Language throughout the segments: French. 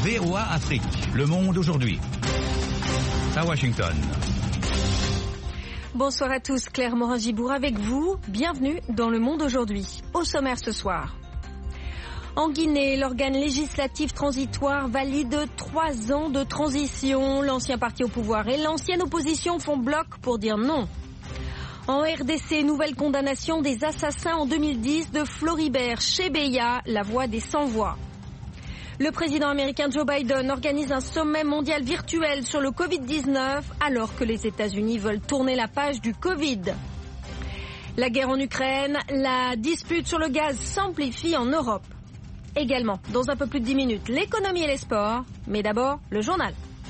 VOA Afrique, le monde aujourd'hui. À Washington. Bonsoir à tous, Claire Morin-Gibourg avec vous. Bienvenue dans Le Monde aujourd'hui. Au sommaire ce soir. En Guinée, l'organe législatif transitoire valide 3 ans de transition. L'ancien parti au pouvoir et l'ancienne opposition font bloc pour dire non. En RDC, nouvelle condamnation des assassins en 2010 de Floribert Chebeya, la voix des sans-voix. Le président américain Joe Biden organise un sommet mondial virtuel sur le Covid-19 alors que les États-Unis veulent tourner la page du Covid. La guerre en Ukraine, la dispute sur le gaz s'amplifie en Europe. Également, dans un peu plus de 10 minutes, l'économie et les sports, mais d'abord le journal.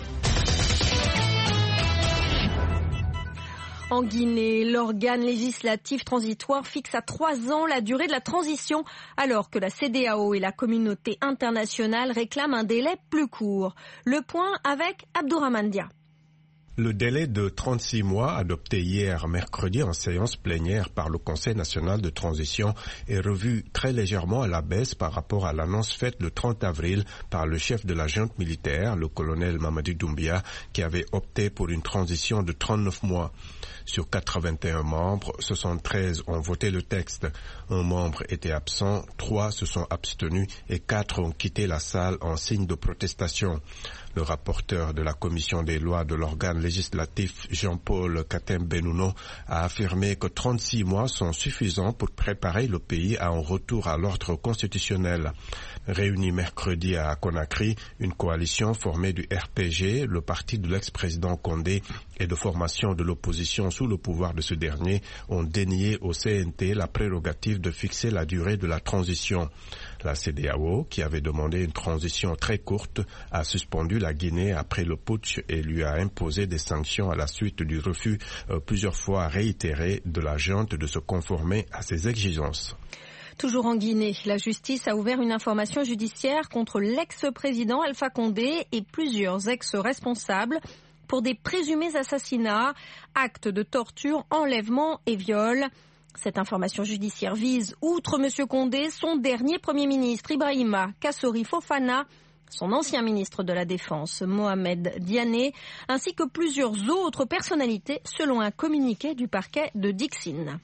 En Guinée, l'organe législatif transitoire fixe à 3 ans la durée de la transition, alors que la CEDEAO et la communauté internationale réclament un délai plus court. Le point avec Abdourahmane Dia. Le délai de 36 mois adopté hier mercredi en séance plénière par le Conseil national de transition est revu très légèrement à la baisse par rapport à l'annonce faite le 30 avril par le chef de la junte militaire, le colonel Mamadi Doumbia, qui avait opté pour une transition de 39 mois. Sur 81 membres, 73 ont voté le texte. Un membre était absent, 3 se sont abstenus et 4 ont quitté la salle en signe de protestation. Le rapporteur de la commission des lois de l'organe législatif, Jean-Paul Katem-Benouno, a affirmé que 36 mois sont suffisants pour préparer le pays à un retour à l'ordre constitutionnel. Réunie mercredi à Conakry, une coalition formée du RPG, le parti de l'ex-président Condé et de formation de l'opposition sous le pouvoir de ce dernier ont dénié au CNT la prérogative de fixer la durée de la transition. La CEDEAO, qui avait demandé une transition très courte, a suspendu la Guinée après le putsch et lui a imposé des sanctions à la suite du refus plusieurs fois réitéré de la junte de se conformer à ses exigences. Toujours en Guinée, la justice a ouvert une information judiciaire contre l'ex-président Alpha Condé et plusieurs ex-responsables pour des présumés assassinats, actes de torture, enlèvement et viol. Cette information judiciaire vise, outre M. Condé, son dernier Premier ministre Ibrahima Kassori Fofana, son ancien ministre de la Défense Mohamed Diané, ainsi que plusieurs autres personnalités selon un communiqué du parquet de Dixine.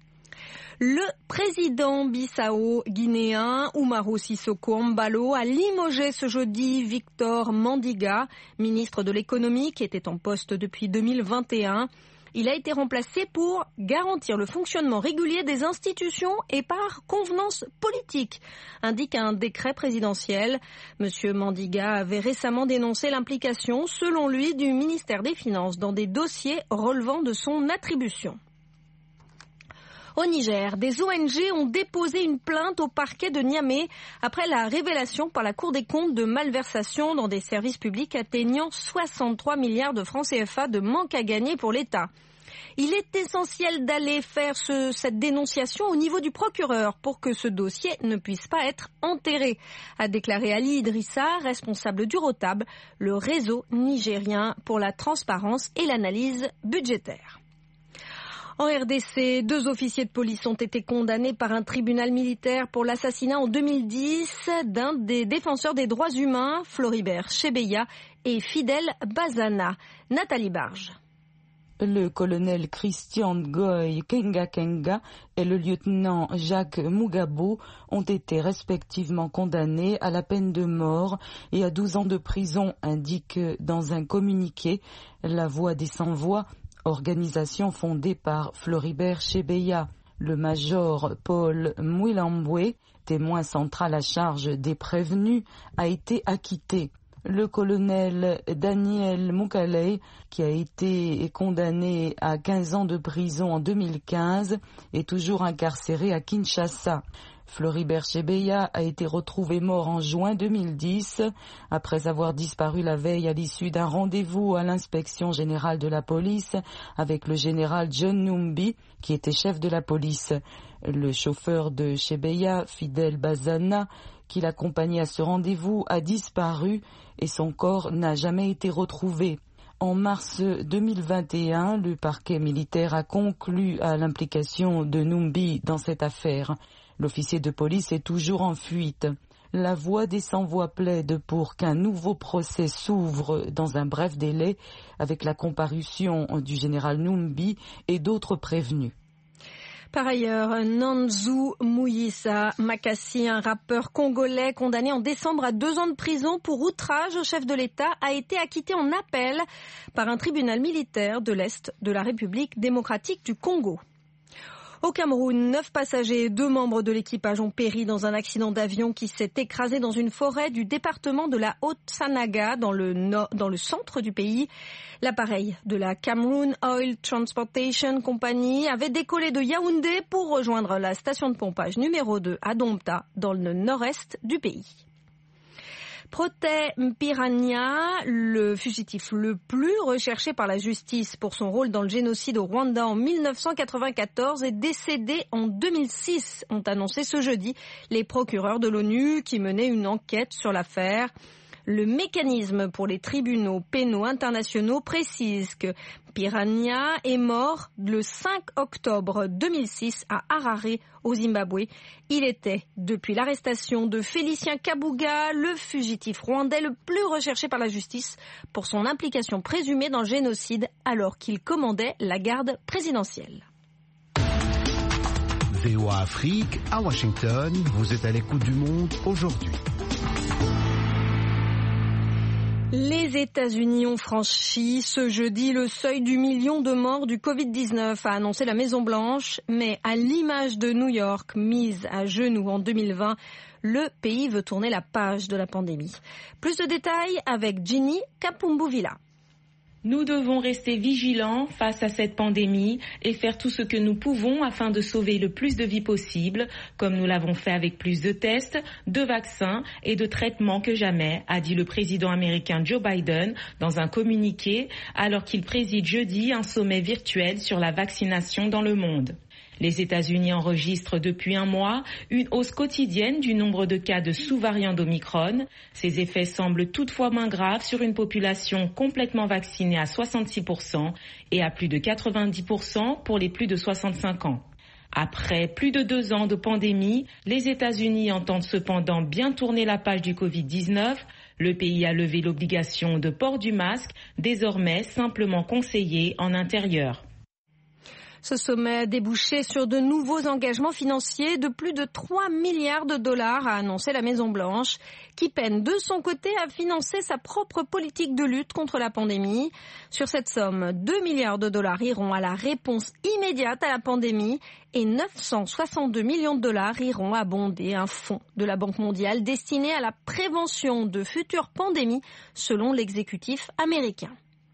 Le président bissau-guinéen Umaru Sissoko Embalo a limogé ce jeudi Victor Mandiga, ministre de l'économie qui était en poste depuis 2021. Il a été remplacé pour garantir le fonctionnement régulier des institutions et par convenance politique, indique un décret présidentiel. Monsieur Mandiga avait récemment dénoncé l'implication, selon lui, du ministère des Finances dans des dossiers relevant de son attribution. Au Niger, des ONG ont déposé une plainte au parquet de Niamey après la révélation par la Cour des comptes de malversations dans des services publics atteignant 63 milliards de francs CFA de manque à gagner pour l'État. Il est essentiel d'aller faire cette dénonciation au niveau du procureur pour que ce dossier ne puisse pas être enterré, a déclaré Ali Idrissa, responsable du ROTAB, le réseau nigérien pour la transparence et l'analyse budgétaire. En RDC, 2 officiers de police ont été condamnés par un tribunal militaire pour l'assassinat en 2010 d'un des défenseurs des droits humains, Floribert Chebeya et Fidel Bazana. Nathalie Barge. Le colonel Christian Ngoy Kenga et le lieutenant Jacques Mugabo ont été respectivement condamnés à la peine de mort et à 12 ans de prison, indique dans un communiqué La Voix des Sans-Voix, organisation fondée par Floribert Chebeya. Le major Paul Mwilambwe, témoin central à charge des prévenus, a été acquitté. Le colonel Daniel Mukalei, qui a été condamné à 15 ans de prison en 2015, est toujours incarcéré à Kinshasa. Floribert Chebeya a été retrouvé mort en juin 2010 après avoir disparu la veille à l'issue d'un rendez-vous à l'inspection générale de la police avec le général John Numbi qui était chef de la police. Le chauffeur de Chebeya, Fidel Bazana, qui l'accompagnait à ce rendez-vous, a disparu et son corps n'a jamais été retrouvé. En mars 2021, le parquet militaire a conclu à l'implication de Numbi dans cette affaire. L'officier de police est toujours en fuite. La voix des sans-voix plaide pour qu'un nouveau procès s'ouvre dans un bref délai avec la comparution du général Numbi et d'autres prévenus. Par ailleurs, Nanzu Muyisa Makassi, un rappeur congolais condamné en décembre à 2 ans de prison pour outrage au chef de l'État, a été acquitté en appel par un tribunal militaire de l'Est de la République démocratique du Congo. Au Cameroun, 9 passagers et 2 membres de l'équipage ont péri dans un accident d'avion qui s'est écrasé dans une forêt du département de la Haute-Sanaga dans le centre du pays. L'appareil de la Cameroon Oil Transportation Company avait décollé de Yaoundé pour rejoindre la station de pompage numéro 2 à Domta dans le nord-est du pays. Protais Mpiranya, le fugitif le plus recherché par la justice pour son rôle dans le génocide au Rwanda en 1994, est décédé en 2006, ont annoncé ce jeudi les procureurs de l'ONU qui menaient une enquête sur l'affaire. Le mécanisme pour les tribunaux pénaux internationaux précise que Mpiranya est mort le 5 octobre 2006 à Harare, au Zimbabwe. Il était, depuis l'arrestation de Félicien Kabuga, le fugitif rwandais le plus recherché par la justice pour son implication présumée dans le génocide alors qu'il commandait la garde présidentielle. VOA Afrique, à Washington, vous êtes à l'écoute du monde aujourd'hui. Les États-Unis ont franchi ce jeudi le seuil du million de morts du Covid-19, a annoncé la Maison-Blanche. Mais à l'image de New York, mise à genoux en 2020, le pays veut tourner la page de la pandémie. Plus de détails avec Ginny Kapumbuvila. Nous devons rester vigilants face à cette pandémie et faire tout ce que nous pouvons afin de sauver le plus de vies possible, comme nous l'avons fait avec plus de tests, de vaccins et de traitements que jamais, a dit le président américain Joe Biden dans un communiqué alors qu'il préside jeudi un sommet virtuel sur la vaccination dans le monde. Les États-Unis enregistrent depuis un mois une hausse quotidienne du nombre de cas de sous-variants d'Omicron. Ces effets semblent toutefois moins graves sur une population complètement vaccinée à 66% et à plus de 90% pour les plus de 65 ans. Après plus de 2 ans de pandémie, les États-Unis entendent cependant bien tourner la page du Covid-19. Le pays a levé l'obligation de port du masque, désormais simplement conseillé en intérieur. Ce sommet a débouché sur de nouveaux engagements financiers de plus de 3 milliards de dollars, a annoncé la Maison-Blanche, qui peine de son côté à financer sa propre politique de lutte contre la pandémie. Sur cette somme, 2 milliards de dollars iront à la réponse immédiate à la pandémie et 962 millions de dollars iront abonder un fonds de la Banque mondiale destiné à la prévention de futures pandémies, selon l'exécutif américain.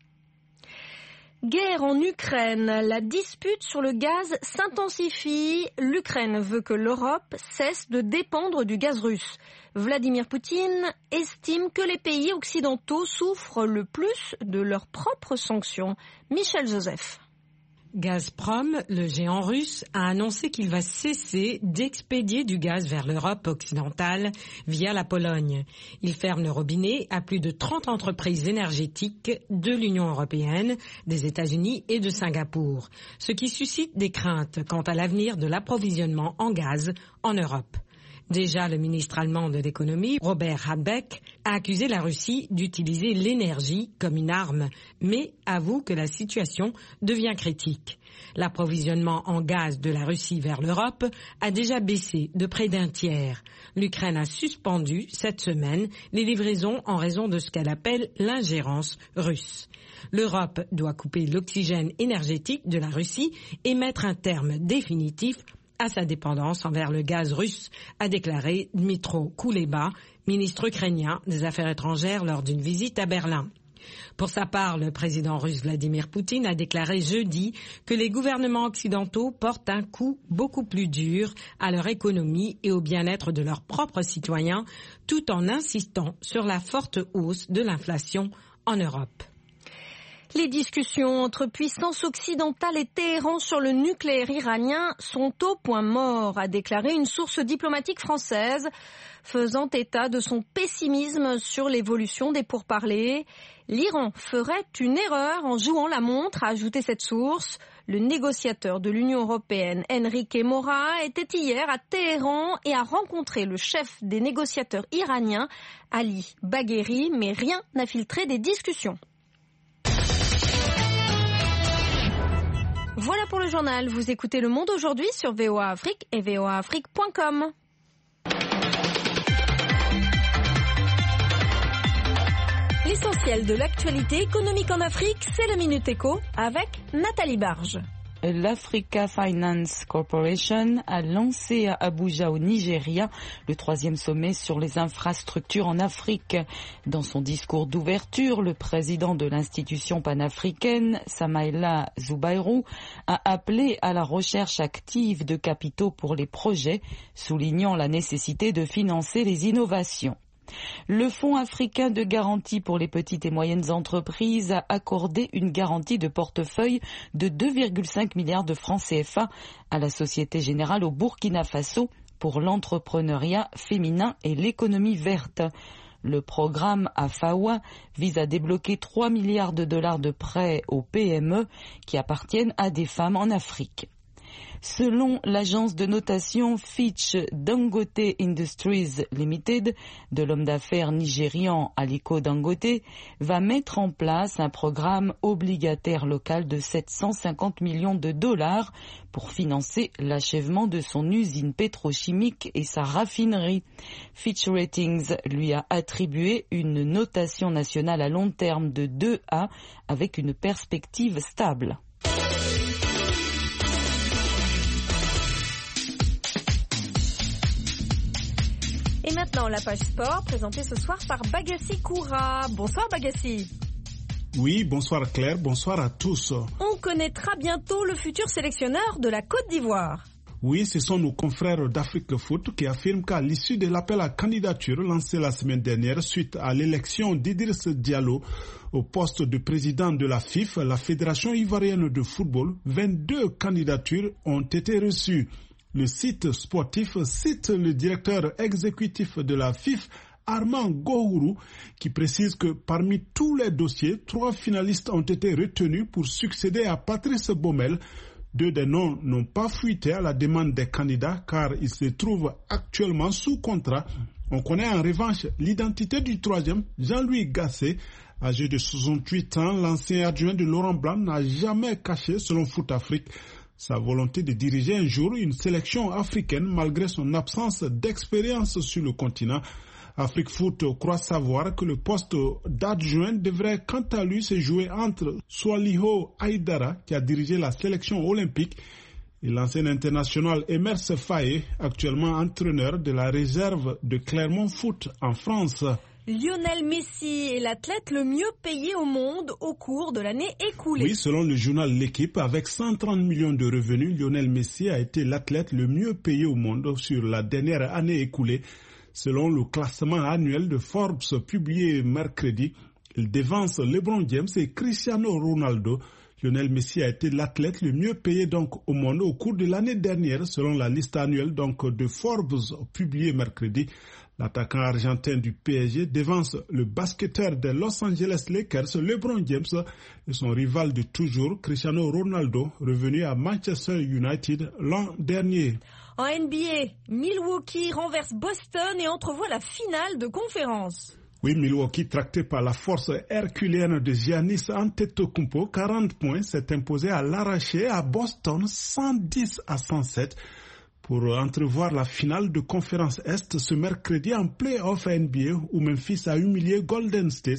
Guerre en Ukraine, la dispute sur le gaz s'intensifie. L'Ukraine veut que l'Europe cesse de dépendre du gaz russe. Vladimir Poutine estime que les pays occidentaux souffrent le plus de leurs propres sanctions. Michel Joseph. Gazprom, le géant russe, a annoncé qu'il va cesser d'expédier du gaz vers l'Europe occidentale via la Pologne. Il ferme le robinet à plus de 30 entreprises énergétiques de l'Union européenne, des États-Unis et de Singapour, ce qui suscite des craintes quant à l'avenir de l'approvisionnement en gaz en Europe. Déjà, le ministre allemand de l'économie, Robert Habeck, a accusé la Russie d'utiliser l'énergie comme une arme, mais avoue que la situation devient critique. L'approvisionnement en gaz de la Russie vers l'Europe a déjà baissé de près d'un tiers. L'Ukraine a suspendu cette semaine les livraisons en raison de ce qu'elle appelle l'ingérence russe. L'Europe doit couper l'oxygène énergétique de la Russie et mettre un terme définitif à sa dépendance envers le gaz russe, a déclaré Dmytro Kuleba, ministre ukrainien des Affaires étrangères lors d'une visite à Berlin. Pour sa part, le président russe Vladimir Poutine a déclaré jeudi que les gouvernements occidentaux portent un coup beaucoup plus dur à leur économie et au bien-être de leurs propres citoyens, tout en insistant sur la forte hausse de l'inflation en Europe. Les discussions entre puissances occidentales et Téhéran sur le nucléaire iranien sont au point mort, a déclaré une source diplomatique française, faisant état de son pessimisme sur l'évolution des pourparlers. L'Iran ferait une erreur en jouant la montre, a ajouté cette source. Le négociateur de l'Union européenne, Enrique Mora, était hier à Téhéran et a rencontré le chef des négociateurs iraniens, Ali Bagheri, mais rien n'a filtré des discussions. Voilà pour le journal. Vous écoutez Le Monde aujourd'hui sur VOA Afrique et voaafrique.com. L'essentiel de l'actualité économique en Afrique, c'est la Minute Éco avec Nathalie Barge. L'Africa Finance Corporation a lancé à Abuja au Nigeria le 3e sommet sur les infrastructures en Afrique. Dans son discours d'ouverture, le président de l'institution panafricaine, Samaïla Zubairu, a appelé à la recherche active de capitaux pour les projets, soulignant la nécessité de financer les innovations. Le Fonds africain de garantie pour les petites et moyennes entreprises a accordé une garantie de portefeuille de 2,5 milliards de francs CFA à la Société Générale au Burkina Faso pour l'entrepreneuriat féminin et l'économie verte. Le programme AFAWA vise à débloquer 3 milliards de dollars de prêts aux PME qui appartiennent à des femmes en Afrique. Selon l'agence de notation Fitch, Dangote Industries Limited, de l'homme d'affaires nigérian Aliko Dangote, va mettre en place un programme obligataire local de 750 millions de dollars pour financer l'achèvement de son usine pétrochimique et sa raffinerie. Fitch Ratings lui a attribué une notation nationale à long terme de 2A avec une perspective stable. Et maintenant, la page sport, présentée ce soir par Bagassi Koura. Bonsoir Bagassi. Oui, bonsoir Claire, bonsoir à tous. On connaîtra bientôt le futur sélectionneur de la Côte d'Ivoire. Oui, ce sont nos confrères d'Afrique Foot qui affirment qu'à l'issue de l'appel à candidature lancé la semaine dernière suite à l'élection d'Idriss Diallo au poste de président de la FIF, la Fédération ivoirienne de football, 22 candidatures ont été reçues. Le site sportif cite le directeur exécutif de la FIF, Armand Gohourou, qui précise que parmi tous les dossiers, 3 finalistes ont été retenus pour succéder à Patrice Baumel. 2 des noms n'ont pas fuité à la demande des candidats car ils se trouvent actuellement sous contrat. On connaît en revanche l'identité du 3e, Jean-Louis Gasset. Âgé de 68 ans, l'ancien adjoint de Laurent Blanc n'a jamais caché, selon Foot Afrique, sa volonté de diriger un jour une sélection africaine malgré son absence d'expérience sur le continent. Afrique Foot croit savoir que le poste d'adjoint devrait quant à lui se jouer entre Swaliho Haïdara, qui a dirigé la sélection olympique, et l'ancien international Emers Faé, actuellement entraîneur de la réserve de Clermont Foot en France. Lionel Messi est l'athlète le mieux payé au monde au cours de l'année écoulée. Oui, selon le journal L'Équipe, avec 130 millions de revenus, Lionel Messi a été l'athlète le mieux payé au monde sur la dernière année écoulée. Selon le classement annuel de Forbes publié mercredi, il devance LeBron James et Cristiano Ronaldo. Lionel Messi a été l'athlète le mieux payé donc au monde au cours de l'année dernière, selon la liste annuelle donc de Forbes publiée mercredi. L'attaquant argentin du PSG devance le basketteur des Los Angeles Lakers, LeBron James, et son rival de toujours, Cristiano Ronaldo, revenu à Manchester United l'an dernier. En NBA, Milwaukee renverse Boston et entrevoit la finale de conférence. Oui, Milwaukee, tracté par la force herculéenne de Giannis Antetokounmpo, 40 points, s'est imposé à l'arraché à Boston 110-107. Pour entrevoir la finale de conférence Est ce mercredi en play-off NBA où Memphis a humilié Golden State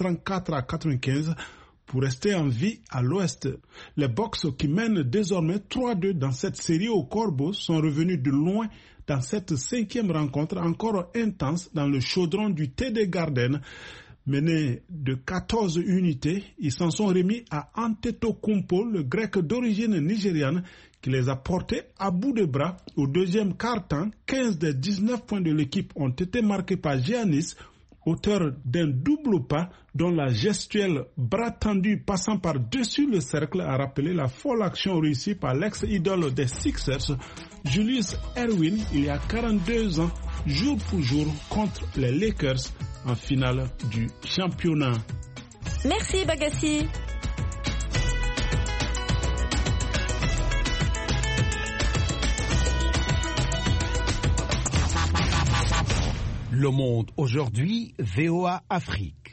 134-95 pour rester en vie à l'Ouest. Les Bucks qui mènent désormais 3-2 dans cette série au corbeau sont revenus de loin dans cette 5e rencontre encore intense dans le chaudron du TD Garden. Menés de 14 unités, ils s'en sont remis à Antetokounmpo, le grec d'origine nigériane, qui les a portés à bout de bras. Au deuxième quart-temps, 15 des 19 points de l'équipe ont été marqués par Giannis, auteur d'un double pas dont la gestuelle bras tendu passant par-dessus le cercle a rappelé la folle action réussie par l'ex-idole des Sixers, Julius Erwin, il y a 42 ans, jour pour jour, contre les Lakers en finale du championnat. Merci Bagassi. Le Monde aujourd'hui, VOA Afrique.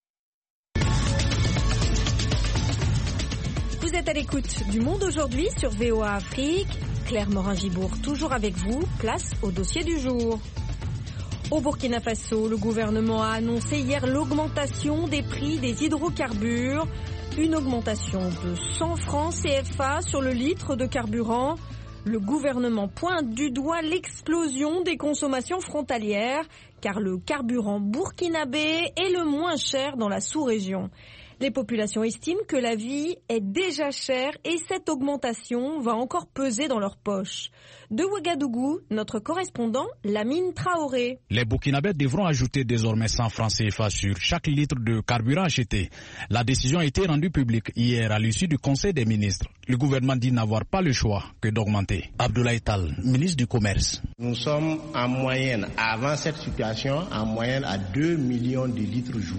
Vous êtes à l'écoute du Monde aujourd'hui sur VOA Afrique. Claire Morin-Gibourg toujours avec vous. Place au dossier du jour. Au Burkina Faso, le gouvernement a annoncé hier l'augmentation des prix des hydrocarbures. Une augmentation de 100 francs CFA sur le litre de carburant. Le gouvernement pointe du doigt l'explosion des consommations frontalières, car le carburant burkinabé est le moins cher dans la sous-région. Les populations estiment que la vie est déjà chère et cette augmentation va encore peser dans leurs poches. De Ouagadougou, notre correspondant Lamine Traoré. Les Burkinabés devront ajouter désormais 100 francs CFA sur chaque litre de carburant acheté. La décision a été rendue publique hier à l'issue du Conseil des ministres. Le gouvernement dit n'avoir pas le choix que d'augmenter. Abdoulaye Tall, ministre du Commerce. Nous sommes en moyenne, avant cette situation, en moyenne à 2 millions de litres jour.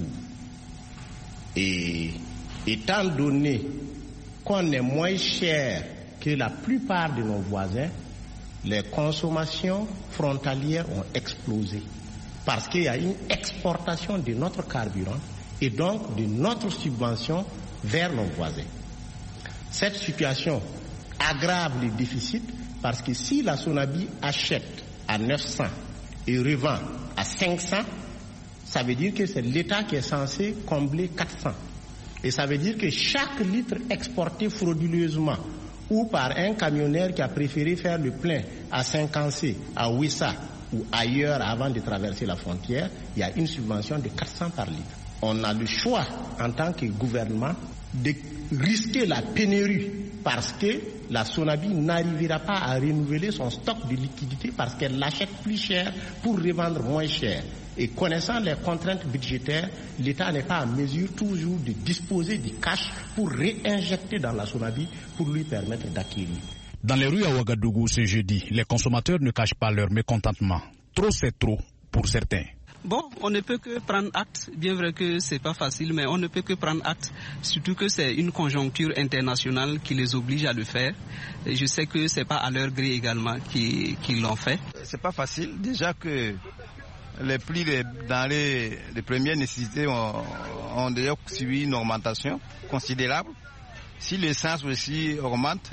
Et étant donné qu'on est moins cher que la plupart de nos voisins, les consommations frontalières ont explosé parce qu'il y a une exportation de notre carburant et donc de notre subvention vers nos voisins. Cette situation aggrave les déficits parce que si la Sonabi achète à 900 et revend à 500, ça veut dire que c'est l'État qui est censé combler 400. Et ça veut dire que chaque litre exporté frauduleusement ou par un camionneur qui a préféré faire le plein à Saint-Cancé, à Ouissa ou ailleurs avant de traverser la frontière, il y a une subvention de 400 par litre. On a le choix en tant que gouvernement de risquer la pénurie parce que la Sonabi n'arrivera pas à renouveler son stock de liquidités parce qu'elle l'achète plus cher pour revendre moins cher. Et connaissant les contraintes budgétaires, l'État n'est pas en mesure toujours de disposer du cash pour réinjecter dans la Sonabi pour lui permettre d'acquérir. Dans les rues à Ouagadougou ce jeudi, les consommateurs ne cachent pas leur mécontentement. Trop c'est trop pour certains. Bon, on ne peut que prendre acte, bien vrai que c'est pas facile, mais on ne peut que prendre acte, surtout que c'est une conjoncture internationale qui les oblige à le faire. Et je sais que c'est pas à leur gré également qu'ils l'ont fait. C'est pas facile, déjà que les prix des denrées de première nécessité ont déjà subi une augmentation considérable. Si l'essence aussi augmente,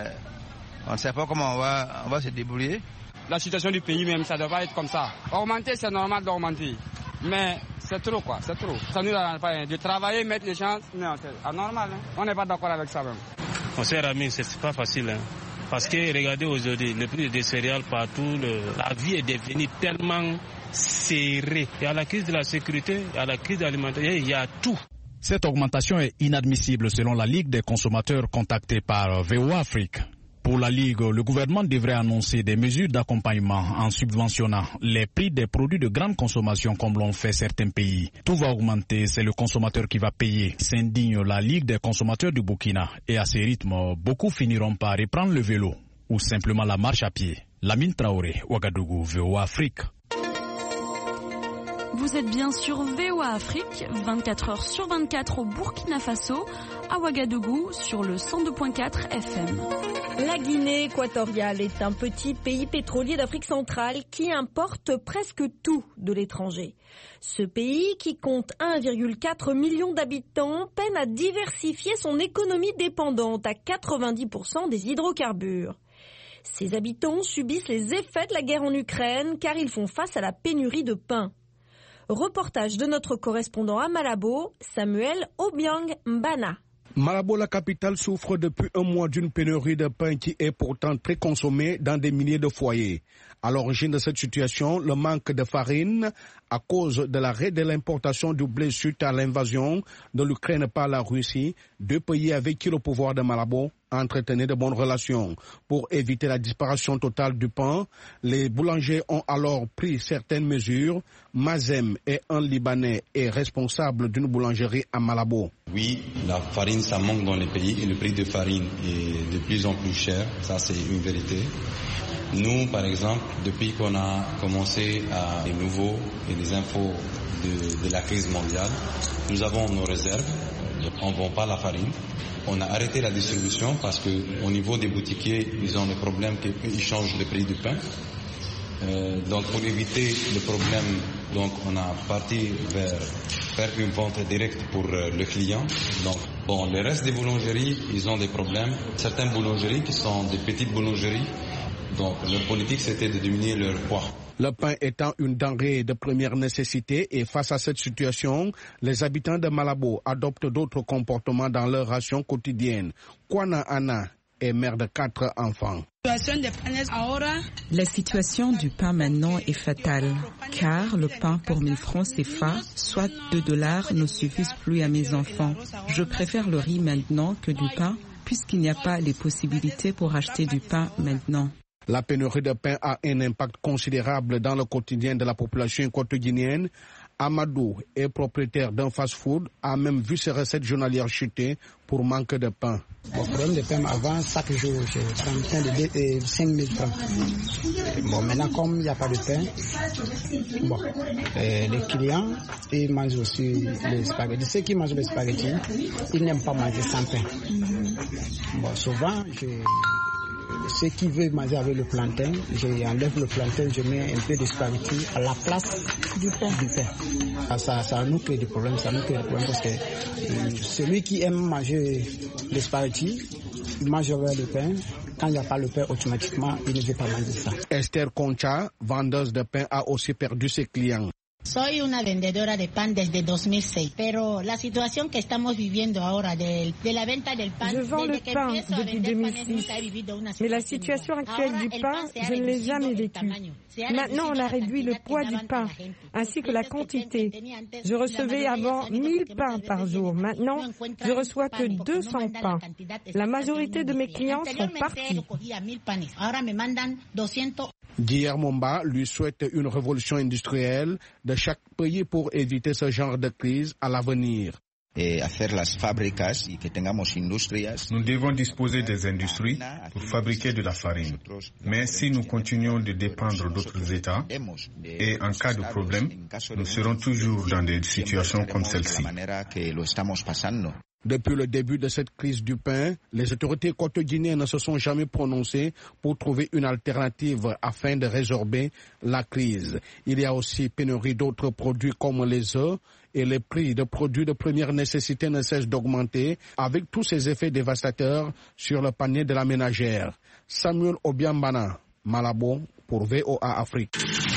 on ne sait pas comment on va se débrouiller. La situation du pays même, ça ne doit pas être comme ça. Augmenter, c'est normal d'augmenter. Mais c'est trop quoi, c'est trop. Ça nous donne pas de travailler, mettre les chances, non, c'est anormal. Hein. On n'est pas d'accord avec ça même. Mon cher ami, c'est pas facile. Hein. Parce que regardez aujourd'hui, le prix des céréales partout, la vie est devenue tellement serrée. Il y a la crise de la sécurité, il y a la crise alimentaire, il y a tout. Cette augmentation est inadmissible selon la Ligue des consommateurs contactée par VOA Afrique. Pour la Ligue, le gouvernement devrait annoncer des mesures d'accompagnement en subventionnant les prix des produits de grande consommation comme l'ont fait certains pays. Tout va augmenter, c'est le consommateur qui va payer, s'indigne la Ligue des consommateurs du Burkina. Et à ce rythme, beaucoup finiront par reprendre le vélo ou simplement la marche à pied. Lamine Traoré, Ouagadougou, VOA Afrique. Vous êtes bien sur VOA Afrique, 24 heures sur 24 au Burkina Faso, à Ouagadougou sur le 102.4 FM. La Guinée équatoriale est un petit pays pétrolier d'Afrique centrale qui importe presque tout de l'étranger. Ce pays, qui compte 1,4 million d'habitants, peine à diversifier son économie dépendante à 90% des hydrocarbures. Ses habitants subissent les effets de la guerre en Ukraine car ils font face à la pénurie de pain. Reportage de notre correspondant à Malabo, Samuel Obiang Mbana. Malabo, la capitale, souffre depuis un mois d'une pénurie de pain qui est pourtant très consommée dans des milliers de foyers. À l'origine de cette situation, le manque de farine à cause de l'arrêt de l'importation du blé suite à l'invasion de l'Ukraine par la Russie, deux pays avec qui le pouvoir de Malabo entretenait de bonnes relations. Pour éviter la disparition totale du pain, les boulangers ont alors pris certaines mesures. Mazem est un Libanais et responsable d'une boulangerie à Malabo. Oui, la farine, ça manque dans les pays et le prix de farine est de plus en plus cher. Ça, c'est une vérité. Nous, par exemple, depuis qu'on a commencé à des nouveaux et des infos de la crise mondiale, nous avons nos réserves. On ne vend pas la farine. On a arrêté la distribution parce qu'au niveau des boutiquiers, ils ont le problème qu'ils changent le prix du pain. Donc pour éviter le problème Donc on a parti vers faire une vente directe pour le client. Donc bon, le reste des boulangeries, ils ont des problèmes. Certaines boulangeries qui sont des petites boulangeries, donc leur politique c'était de diminuer leur poids. Le pain étant une denrée de première nécessité et face à cette situation, les habitants de Malabo adoptent d'autres comportements dans leur ration quotidienne. Kwana Anna est mère de 4 enfants. La situation du pain maintenant est fatale, car le pain pour 1000 francs CFA, soit $2, ne suffisent plus à mes enfants. Je préfère le riz maintenant que du pain, puisqu'il n'y a pas les possibilités pour acheter du pain maintenant. La pénurie de pain a un impact considérable dans le quotidien de la population équatorienne. Amadou est propriétaire d'un fast-food, a même vu ses recettes journalières chuter pour manque de pain. Mon problème de pain avant, chaque jour, je prends un pain de 5 000 francs. Bon, maintenant, comme il n'y a pas de pain, bon, les clients, ils mangent aussi les spaghettis. Ceux qui mangent les spaghettis, ils n'aiment pas manger sans pain. Bon, souvent, ceux qui veulent manger avec le plantain, j'enlève le plantain, je mets un peu de spaghetti à la place du pain. Ça nous crée des problèmes, parce que celui qui aime manger les spaghettis, il mange avec le pain. Quand il n'y a pas le pain, automatiquement, il ne veut pas manger ça. Esther Concha, vendeuse de pain, a aussi perdu ses clients. Soy una vendedora de pan desde 2006, pero la situación que estamos viviendo ahora de la venta del pan. Je vends le pain depuis 2006, mais la situation actuelle du pain, je ne l'ai jamais vécue. Maintenant, on a réduit le poids du pain, ainsi que la quantité. Je recevais avant 1000 pains par jour. Maintenant, je reçois que 200 pains. La majorité de mes clients sont partis. Guillermo Momba lui souhaite une révolution industrielle de chaque pays pour éviter ce genre de crise à l'avenir. Nous devons disposer des industries pour fabriquer de la farine. Mais si nous continuons de dépendre d'autres États, et en cas de problème, nous serons toujours dans des situations comme celle-ci. Depuis le début de cette crise du pain, les autorités équatoriennes ne se sont jamais prononcées pour trouver une alternative afin de résorber la crise. Il y a aussi pénurie d'autres produits comme les œufs et les prix de produits de première nécessité ne cessent d'augmenter avec tous ces effets dévastateurs sur le panier de la ménagère. Samuel Obiambana, Malabo pour VOA Afrique.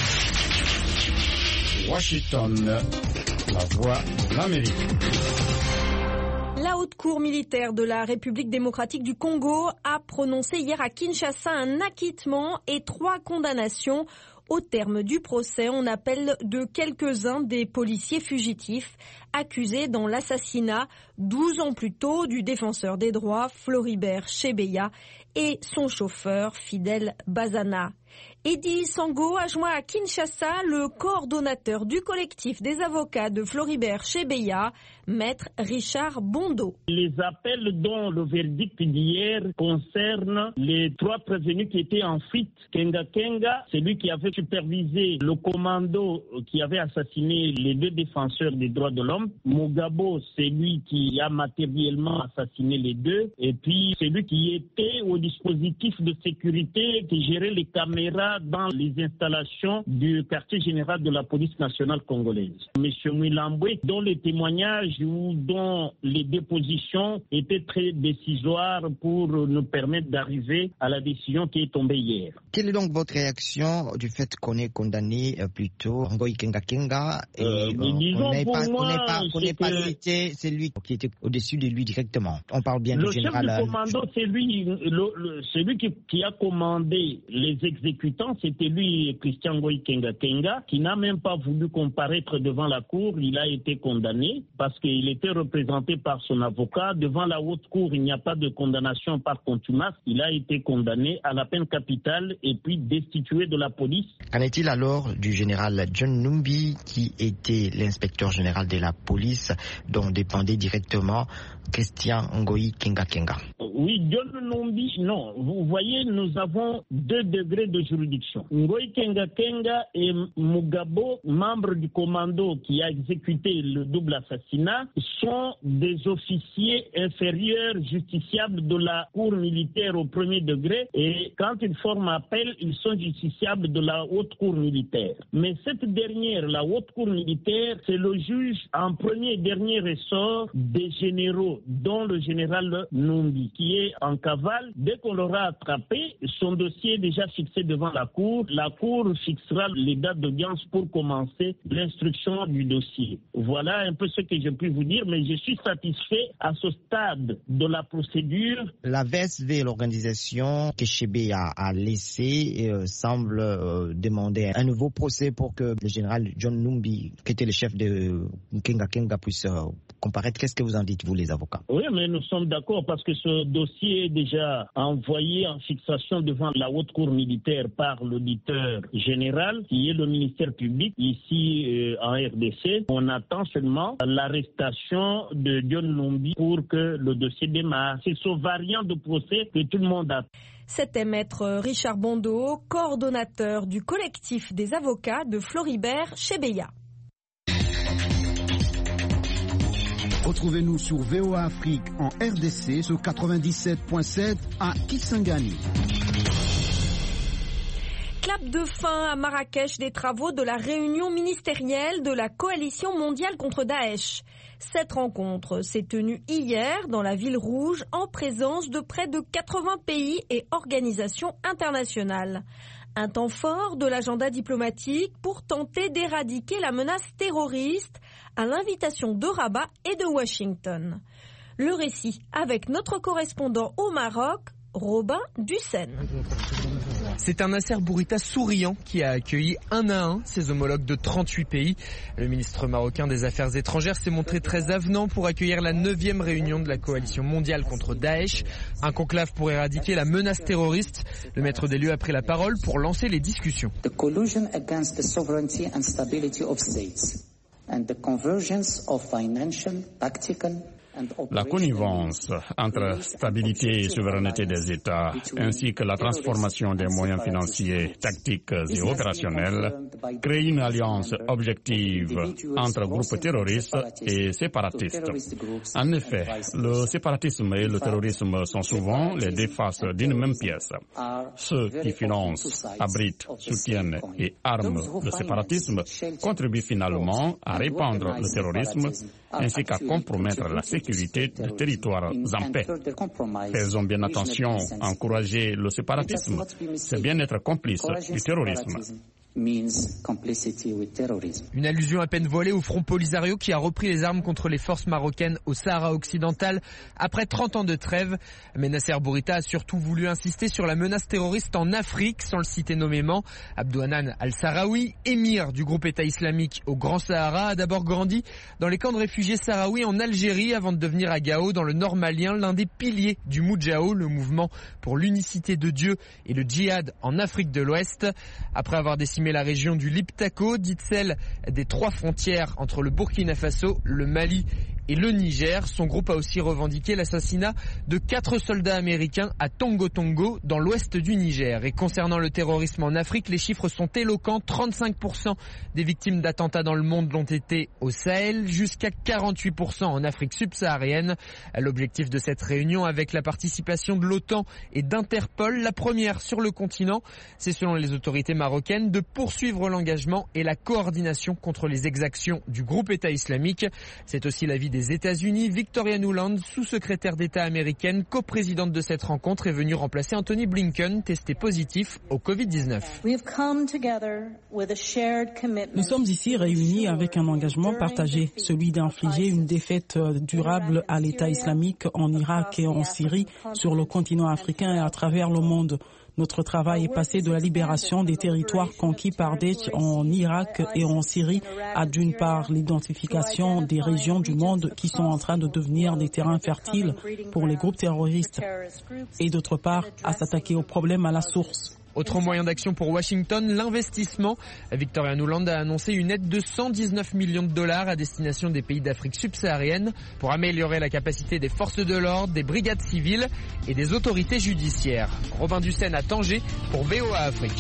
Washington, la voix de l'Amérique. La haute cour militaire de la République démocratique du Congo a prononcé hier à Kinshasa un acquittement et 3 condamnations. Au terme du procès, on appelle de quelques-uns des policiers fugitifs accusés dans l'assassinat 12 ans plus tôt du défenseur des droits Floribert Chebeya et son chauffeur Fidel Bazana. Eddy Sango a joint à Kinshasa le coordonnateur du collectif des avocats de Floribert Chebeya, Maître Richard Bondo. Les appels dont le verdict d'hier concerne les 3 prévenus qui étaient en fuite. Kenga Kenga, celui qui avait supervisé le commando qui avait assassiné les 2 défenseurs des droits de l'homme. Mugabo, celui qui a matériellement assassiné les 2. Et puis celui qui était au dispositif de sécurité, qui gérait les caméras dans les installations du quartier général de la police nationale congolaise. Monsieur Mwilambwe, dont les témoignages ou dont les dépositions étaient très décisoires pour nous permettre d'arriver à la décision qui est tombée hier. Quelle est donc votre réaction du fait qu'on ait condamné plutôt Ngoï Kenga Kenga et qu'on n'ait pas cité celui qui était au-dessus de lui directement? On parle bien du général. Le chef du commando, c'est lui, celui qui a commandé les exécutants, c'était lui, Christian Ngoï Kenga Kenga, qui n'a même pas voulu comparaître devant la cour. Il a été condamné parce qu'il était représenté par son avocat. Devant la haute cour, il n'y a pas de condamnation par contumace. Il a été condamné à la peine capitale et puis destitué de la police. Qu'en est-il alors du général John Numbi, qui était l'inspecteur général de la police, dont dépendait directement Christian Ngoï Kenga Kenga? Oui, John Numbi, non. Vous voyez, nous avons 2 degrés de juridiction. Ngoy Kenga Kenga et Mugabo, membres du commando qui a exécuté le double assassinat, sont des officiers inférieurs justiciables de la cour militaire au premier degré, et quand ils forment appel, ils sont justiciables de la haute cour militaire. Mais cette dernière, la haute cour militaire, c'est le juge en premier et dernier ressort des généraux, dont le général Numbi, qui est en cavale. Dès qu'on l'aura attrapé, son dossier est déjà fixé devant la cour. La cour fixera les dates d'audience pour commencer l'instruction du dossier. Voilà un peu ce que je puis vous dire, mais je suis satisfait à ce stade de la procédure. La VSV, l'organisation que Chebe a laissée, semble demander un nouveau procès pour que le général John Numbi, qui était le chef de Kenga Kenga, puisse comparaître. Qu'est-ce que vous en dites, vous, les avocats? Oui, mais nous sommes d'accord parce que ce dossier est déjà envoyé en fixation devant la haute cour militaire par l'auditeur général, qui est le ministère public ici en RDC. On attend seulement l'arrestation de John Numbi pour que le dossier démarre. C'est ce variant de procès que tout le monde attend. C'était maître Richard Bondo, coordonnateur du collectif des avocats de Floribert Chebeya. Retrouvez-nous sur VOA Afrique en RDC sur 97.7 à Kisangani. Clap de fin à Marrakech des travaux de la réunion ministérielle de la coalition mondiale contre Daesh. Cette rencontre s'est tenue hier dans la ville rouge en présence de près de 80 pays et organisations internationales. Un temps fort de l'agenda diplomatique pour tenter d'éradiquer la menace terroriste à l'invitation de Rabat et de Washington. Le récit avec notre correspondant au Maroc, Robin Dussen. C'est un Nasser Bourita souriant qui a accueilli un à un ses homologues de 38 pays. Le ministre marocain des Affaires étrangères s'est montré très avenant pour accueillir la 9e réunion de la coalition mondiale contre Daesh. Un conclave pour éradiquer la menace terroriste. Le maître des lieux a pris la parole pour lancer les discussions. The collusion against the sovereignty and stability of states and the convergence of financial, tactical. La connivence entre stabilité et souveraineté des États, ainsi que la transformation des moyens financiers, tactiques et opérationnels, crée une alliance objective entre groupes terroristes et séparatistes. En effet, le séparatisme et le terrorisme sont souvent les deux faces d'une même pièce. Ceux qui financent, abritent, soutiennent et arment le séparatisme contribuent finalement à répandre le terrorisme ainsi qu'à compromettre la sécurité de territoires en paix. Faisons bien attention à encourager le séparatisme, c'est bien être complice du terrorisme. Une allusion à peine voilée au Front Polisario qui a repris les armes contre les forces marocaines au Sahara occidental après 30 ans de trêve. Mais Nasser Bourita a surtout voulu insister sur la menace terroriste en Afrique, sans le citer nommément. Abdouhanan al-Sahraoui, émir du groupe État islamique au Grand Sahara, a d'abord grandi dans les camps de réfugiés sahraouis en Algérie avant de devenir à Gao, dans le nord malien, l'un des piliers du Moudjahou, le mouvement pour l'unicité de Dieu et le djihad en Afrique de l'Ouest. Après avoir décimé la région du Liptako, dite celle des 3 frontières entre le Burkina Faso, le Mali et le Niger. Son groupe a aussi revendiqué l'assassinat de 4 soldats américains à Tongo Tongo, dans l'ouest du Niger. Et concernant le terrorisme en Afrique, les chiffres sont éloquents. 35% des victimes d'attentats dans le monde l'ont été au Sahel, jusqu'à 48% en Afrique subsaharienne. L'objectif de cette réunion, avec la participation de l'OTAN et d'Interpol, la première sur le continent, c'est selon les autorités marocaines de poursuivre l'engagement et la coordination contre les exactions du groupe État islamique. C'est aussi l'avis des États-Unis. Victoria Nuland, sous-secrétaire d'État américaine, coprésidente de cette rencontre, est venue remplacer Anthony Blinken, testé positif au Covid-19. Nous sommes ici réunis avec un engagement partagé, celui d'infliger une défaite durable à l'État islamique en Irak et en Syrie, sur le continent africain et à travers le monde. Notre travail est passé de la libération des territoires conquis par Daesh en Irak et en Syrie à, d'une part, l'identification des régions du monde qui sont en train de devenir des terrains fertiles pour les groupes terroristes et, d'autre part, à s'attaquer aux problèmes à la source. Autre moyen d'action pour Washington, l'investissement. Victoria Nuland a annoncé une aide de 119 millions de dollars à destination des pays d'Afrique subsaharienne pour améliorer la capacité des forces de l'ordre, des brigades civiles et des autorités judiciaires. Robin Dussen à Tanger pour VOA Afrique.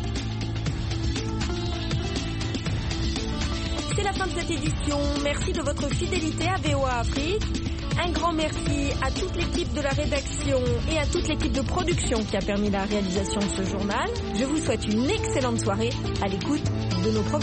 C'est la fin de cette édition. Merci de votre fidélité à VOA Afrique. Un grand merci à toute l'équipe de la rédaction et à toute l'équipe de production qui a permis la réalisation de ce journal. Je vous souhaite une excellente soirée à l'écoute de nos programmes.